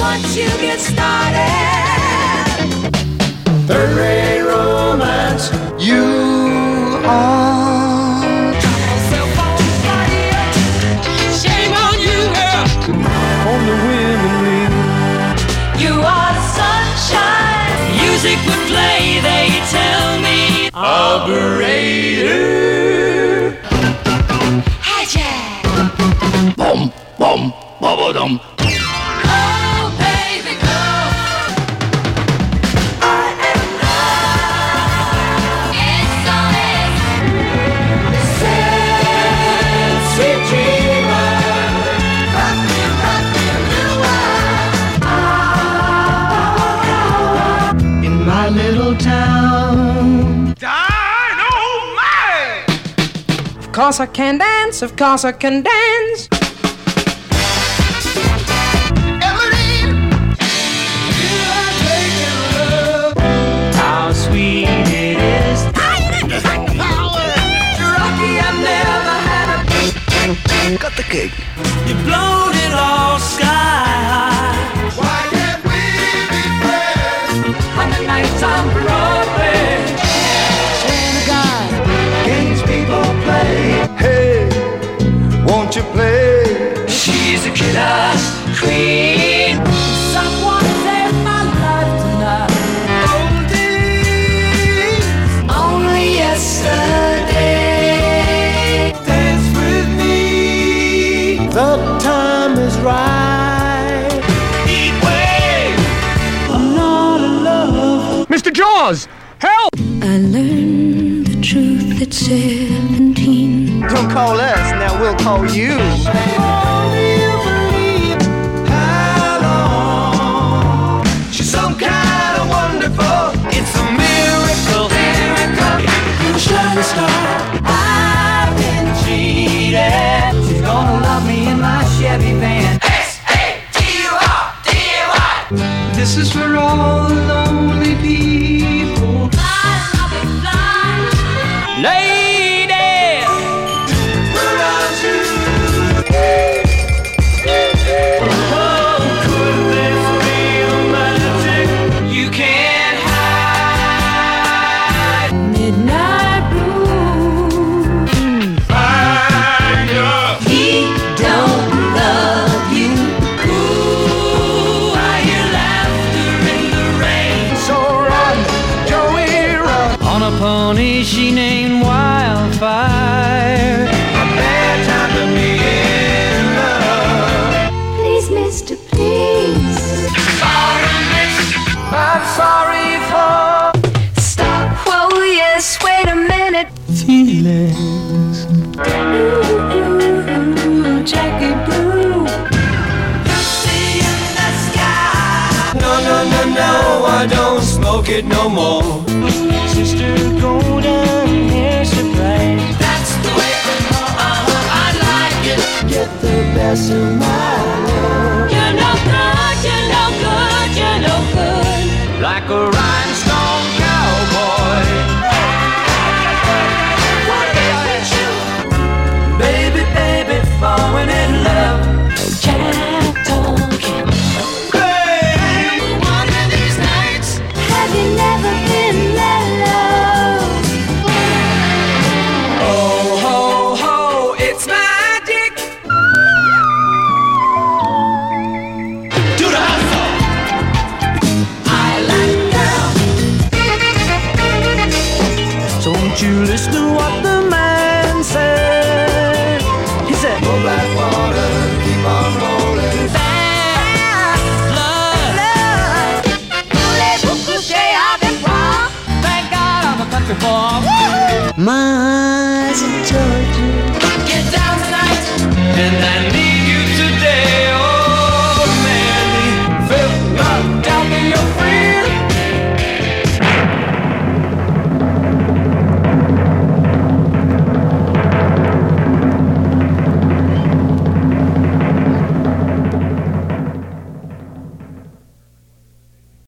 once you get started. Third-rate romance, you are. Yourself on fire. Shame on you, girl. On the women ring. You are the sunshine. Music would play, they tell me. Operator. Hi, Jack. Bum, bum, bum-ba-dum. Oh, baby girl. I am high. SOS. Sexy dreamer. Rock me, little while. In my little town. Dynamite! Of course I can dance, of course I can dance. How sweet it is. Rocky, I've never had a. Cut the cake. You've blown it all sky high. Why can't we be friends? On the nights on Broadway. Swear to God, games people play. Hey, won't you play? She's a killer queen. Someone saved my life tonight. Only yesterday. Dance with me. The time is right. Heat wave. I'm not in love. Mr. Jaws, help! I learned the truth at 17. Don't call us, now we'll call you. How long? She's some kind of wonderful. It's a miracle. You're a shining star. I've been cheated. She's gonna love me in my Chevy van. S-A-T-U-R-D-A-Y. This is for all the lonely people. Lady. Without you. Oh, could this be the magic you can't hide? Midnight blue. He don't love you. Ooh, I hear laughter in the rain. So run, Joey, run. On a pony she named Wildfire. A bad time to be in love. Please, mister, please. I'm sorry for Stop, whoa, yes, wait a minute. feelings. Ooh, Jackie Blue. Lucy in the sky. No, no, no, no, I don't smoke it no more. Sister golden hair surprise. That's the way I like it. Get the best of my love. You're no good, you're no good, you're no good. Like a rhinestone cowboy. What about you? Baby, baby, falling in love. Jack talking. Hey! One of these nights. Have you never been that low? Oh, ho, ho, it's magic. Do the hustle. I like girl. Don't you listen to what the man said. He said, go black water, keep on rolling. Fast love. Voulez-vous coucher avec moi? Thank God I'm a country boy. Mars and Georgia. Get down tonight. And I need